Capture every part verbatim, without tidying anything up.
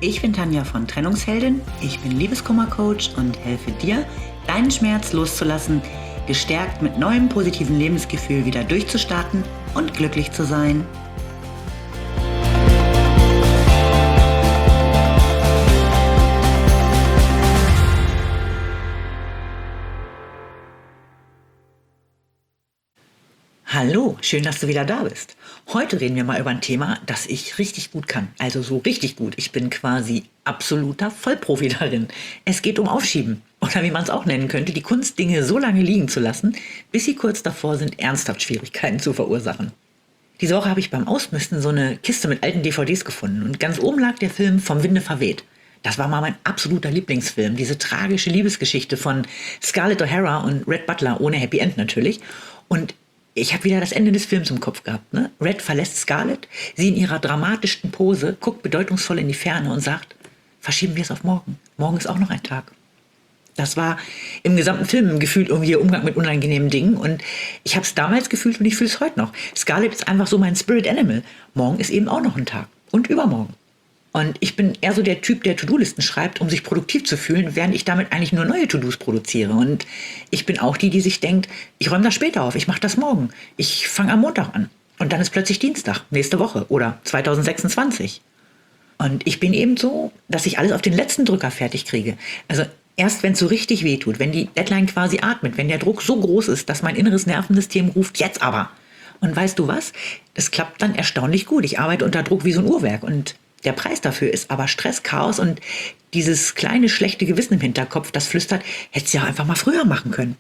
Ich bin Tanja von Trennungsheldin, ich bin Liebeskummer-Coach und helfe dir, deinen Schmerz loszulassen, gestärkt mit neuem positiven Lebensgefühl wieder durchzustarten und glücklich zu sein. Hallo, schön, dass du wieder da bist. Heute reden wir mal über ein Thema, das ich richtig gut kann. Also so richtig gut. Ich bin quasi absoluter Vollprofi darin. Es geht um Aufschieben. Oder wie man es auch nennen könnte, die Kunst, Dinge so lange liegen zu lassen, bis sie kurz davor sind, ernsthaft Schwierigkeiten zu verursachen. Diese Woche habe ich beim Ausmisten so eine Kiste mit alten D V Ds gefunden. Und ganz oben lag der Film Vom Winde verweht. Das war mal mein absoluter Lieblingsfilm. Diese tragische Liebesgeschichte von Scarlett O'Hara und Red Butler, ohne Happy End natürlich. Und ich habe wieder das Ende des Films im Kopf gehabt. Ne? Red verlässt Scarlett, sie in ihrer dramatischsten Pose, guckt bedeutungsvoll in die Ferne und sagt, verschieben wir es auf morgen. Morgen ist auch noch ein Tag. Das war im gesamten Film gefühlt irgendwie der Umgang mit unangenehmen Dingen. Und ich habe es damals gefühlt und ich fühle es heute noch. Scarlett ist einfach so mein Spirit Animal. Morgen ist eben auch noch ein Tag. Und übermorgen. Und ich bin eher so der Typ, der To-Do-Listen schreibt, um sich produktiv zu fühlen, während ich damit eigentlich nur neue To-Dos produziere. Und ich bin auch die, die sich denkt, ich räume das später auf, ich mache das morgen. Ich fange am Montag an. Und dann ist plötzlich Dienstag, nächste Woche oder zwanzig sechsundzwanzig. Und ich bin eben so, dass ich alles auf den letzten Drücker fertig kriege. Also erst wenn es so richtig wehtut, wenn die Deadline quasi atmet, wenn der Druck so groß ist, dass mein inneres Nervensystem ruft, jetzt aber. Und weißt du was? Es klappt dann erstaunlich gut. Ich arbeite unter Druck wie so ein Uhrwerk und der Preis dafür ist aber Stress, Chaos und dieses kleine schlechte Gewissen im Hinterkopf, das flüstert, hättest du ja einfach mal früher machen können.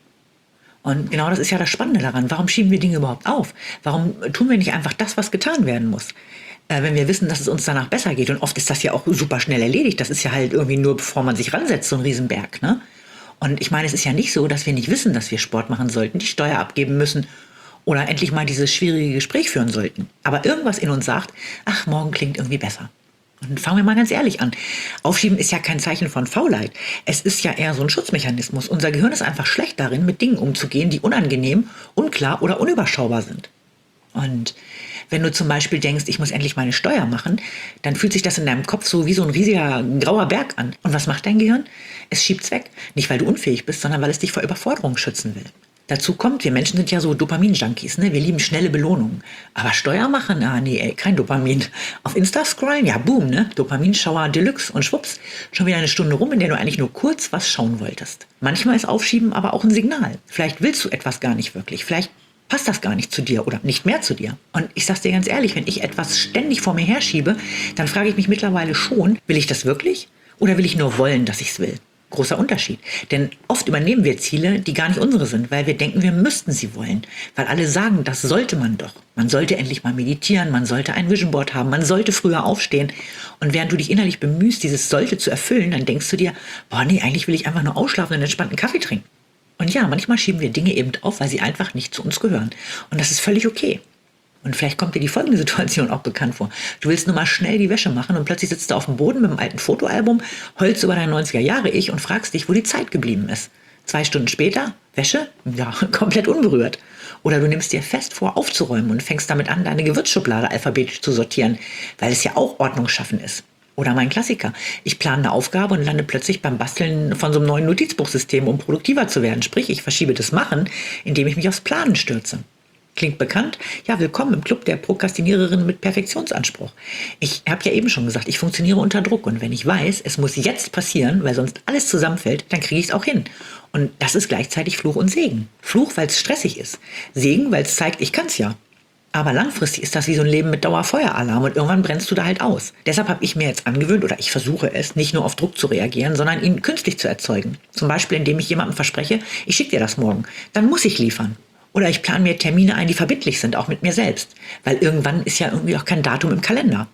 Und genau das ist ja das Spannende daran. Warum schieben wir Dinge überhaupt auf? Warum tun wir nicht einfach das, was getan werden muss? Äh, wenn wir wissen, dass es uns danach besser geht. Und oft ist das ja auch super schnell erledigt. Das ist ja halt irgendwie nur, bevor man sich ransetzt, so ein Riesenberg. Ne? Und ich meine, es ist ja nicht so, dass wir nicht wissen, dass wir Sport machen sollten, die Steuer abgeben müssen oder endlich mal dieses schwierige Gespräch führen sollten. Aber irgendwas in uns sagt, ach, morgen klingt irgendwie besser. Und fangen wir mal ganz ehrlich an. Aufschieben ist ja kein Zeichen von Faulheit. Es ist ja eher so ein Schutzmechanismus. Unser Gehirn ist einfach schlecht darin, mit Dingen umzugehen, die unangenehm, unklar oder unüberschaubar sind. Und wenn du zum Beispiel denkst, ich muss endlich meine Steuer machen, dann fühlt sich das in deinem Kopf so wie so ein riesiger grauer Berg an. Und was macht dein Gehirn? Es schiebt's weg. Nicht, weil du unfähig bist, sondern weil es dich vor Überforderung schützen will. Dazu kommt, wir Menschen sind ja so Dopamin-Junkies, ne? Wir lieben schnelle Belohnungen. Aber Steuer machen, ah nee, ey, kein Dopamin. Auf Insta scrollen, ja boom, ne? Dopaminschauer Deluxe und schwupps, schon wieder eine Stunde rum, in der du eigentlich nur kurz was schauen wolltest. Manchmal ist Aufschieben aber auch ein Signal. Vielleicht willst du etwas gar nicht wirklich, vielleicht passt das gar nicht zu dir oder nicht mehr zu dir. Und ich sag's dir ganz ehrlich, wenn ich etwas ständig vor mir herschiebe, dann frage ich mich mittlerweile schon, will ich das wirklich? Oder will ich nur wollen, dass ich's will? Großer Unterschied. Denn oft übernehmen wir Ziele, die gar nicht unsere sind, weil wir denken, wir müssten sie wollen. Weil alle sagen, das sollte man doch. Man sollte endlich mal meditieren, man sollte ein Vision Board haben, man sollte früher aufstehen. Und während du dich innerlich bemühst, dieses sollte zu erfüllen, dann denkst du dir, boah nee, eigentlich will ich einfach nur ausschlafen und einen entspannten Kaffee trinken. Und ja, manchmal schieben wir Dinge eben auf, weil sie einfach nicht zu uns gehören. Und das ist völlig okay. Und vielleicht kommt dir die folgende Situation auch bekannt vor. Du willst nur mal schnell die Wäsche machen und plötzlich sitzt du auf dem Boden mit einem alten Fotoalbum, heulst über dein neunziger-Jahre-Ich und fragst dich, wo die Zeit geblieben ist. Zwei Stunden später, Wäsche? Ja, komplett unberührt. Oder du nimmst dir fest vor, aufzuräumen und fängst damit an, deine Gewürzschublade alphabetisch zu sortieren, weil es ja auch Ordnung schaffen ist. Oder mein Klassiker. Ich plane eine Aufgabe und lande plötzlich beim Basteln von so einem neuen Notizbuchsystem, um produktiver zu werden. Sprich, ich verschiebe das Machen, indem ich mich aufs Planen stürze. Klingt bekannt? Ja, willkommen im Club der Prokrastiniererinnen mit Perfektionsanspruch. Ich habe ja eben schon gesagt, ich funktioniere unter Druck. Und wenn ich weiß, es muss jetzt passieren, weil sonst alles zusammenfällt, dann kriege ich es auch hin. Und das ist gleichzeitig Fluch und Segen. Fluch, weil es stressig ist. Segen, weil es zeigt, ich kann es ja. Aber langfristig ist das wie so ein Leben mit Dauerfeueralarm und irgendwann brennst du da halt aus. Deshalb habe ich mir jetzt angewöhnt, oder ich versuche es, nicht nur auf Druck zu reagieren, sondern ihn künstlich zu erzeugen. Zum Beispiel, indem ich jemandem verspreche, ich schicke dir das morgen. Dann muss ich liefern. Oder ich plane mir Termine ein, die verbindlich sind, auch mit mir selbst. Weil irgendwann ist ja irgendwie auch kein Datum im Kalender.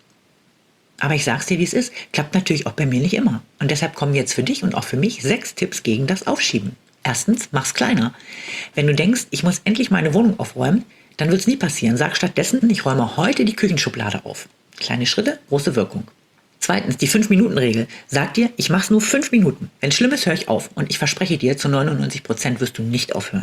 Aber ich sag's dir, wie es ist, klappt natürlich auch bei mir nicht immer. Und deshalb kommen jetzt für dich und auch für mich sechs Tipps gegen das Aufschieben. Erstens, mach's kleiner. Wenn du denkst, ich muss endlich meine Wohnung aufräumen, dann wird's nie passieren. Sag stattdessen, ich räume heute die Küchenschublade auf. Kleine Schritte, große Wirkung. Zweitens, die fünf-Minuten-Regel. Sag dir, ich mach's nur fünf Minuten. Wenn es schlimm ist, höre ich auf. Und ich verspreche dir, zu neunundneunzig Prozent wirst du nicht aufhören.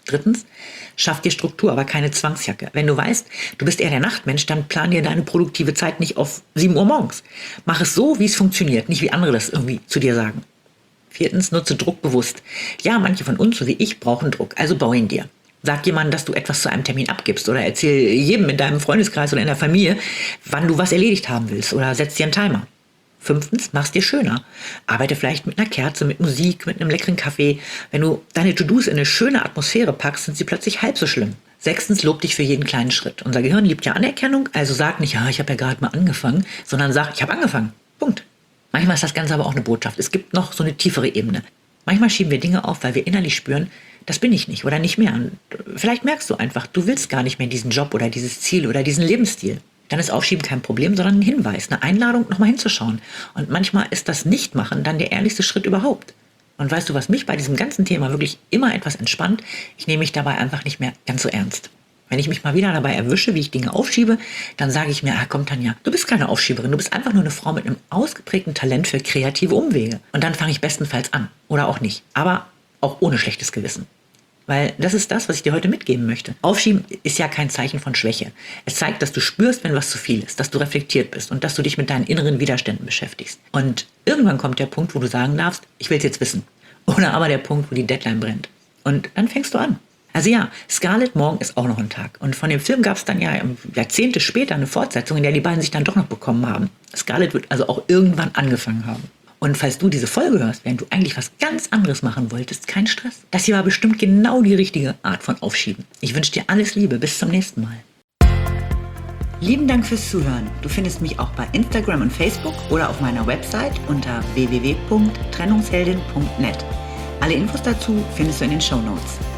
Drittens, schaff dir Struktur, aber keine Zwangsjacke. Wenn du weißt, du bist eher der Nachtmensch, dann plan dir deine produktive Zeit nicht auf sieben Uhr morgens. Mach es so, wie es funktioniert, nicht wie andere das irgendwie zu dir sagen. Viertens, nutze Druck bewusst. Ja, manche von uns, so wie ich, brauchen Druck, also bau ihn dir. Sag jemandem, dass du etwas zu einem Termin abgibst oder erzähl jedem in deinem Freundeskreis oder in der Familie, wann du was erledigt haben willst oder setz dir einen Timer. Fünftens, mach's dir schöner. Arbeite vielleicht mit einer Kerze, mit Musik, mit einem leckeren Kaffee. Wenn du deine To-Dos in eine schöne Atmosphäre packst, sind sie plötzlich halb so schlimm. Sechstens, lob dich für jeden kleinen Schritt. Unser Gehirn liebt ja Anerkennung, also sag nicht, ja, ich habe ja gerade mal angefangen, sondern sag, ich habe angefangen. Punkt. Manchmal ist das Ganze aber auch eine Botschaft. Es gibt noch so eine tiefere Ebene. Manchmal schieben wir Dinge auf, weil wir innerlich spüren, das bin ich nicht oder nicht mehr. Und vielleicht merkst du einfach, du willst gar nicht mehr diesen Job oder dieses Ziel oder diesen Lebensstil. Dann ist Aufschieben kein Problem, sondern ein Hinweis, eine Einladung, nochmal hinzuschauen. Und manchmal ist das Nichtmachen dann der ehrlichste Schritt überhaupt. Und weißt du, was mich bei diesem ganzen Thema wirklich immer etwas entspannt? Ich nehme mich dabei einfach nicht mehr ganz so ernst. Wenn ich mich mal wieder dabei erwische, wie ich Dinge aufschiebe, dann sage ich mir, ah komm Tanja, du bist keine Aufschieberin, du bist einfach nur eine Frau mit einem ausgeprägten Talent für kreative Umwege. Und dann fange ich bestenfalls an. Oder auch nicht. Aber auch ohne schlechtes Gewissen. Weil das ist das, was ich dir heute mitgeben möchte. Aufschieben ist ja kein Zeichen von Schwäche. Es zeigt, dass du spürst, wenn was zu viel ist, dass du reflektiert bist und dass du dich mit deinen inneren Widerständen beschäftigst. Und irgendwann kommt der Punkt, wo du sagen darfst, ich will es jetzt wissen. Oder aber der Punkt, wo die Deadline brennt. Und dann fängst du an. Also ja, Scarlett, morgen ist auch noch ein Tag. Und von dem Film gab es dann ja Jahrzehnte später eine Fortsetzung, in der die beiden sich dann doch noch bekommen haben. Scarlett wird also auch irgendwann angefangen haben. Und falls du diese Folge hörst, während du eigentlich was ganz anderes machen wolltest, kein Stress. Das hier war bestimmt genau die richtige Art von Aufschieben. Ich wünsche dir alles Liebe. Bis zum nächsten Mal. Lieben Dank fürs Zuhören. Du findest mich auch bei Instagram und Facebook oder auf meiner Website unter w w w punkt trennungsheldin punkt net. Alle Infos dazu findest du in den Shownotes.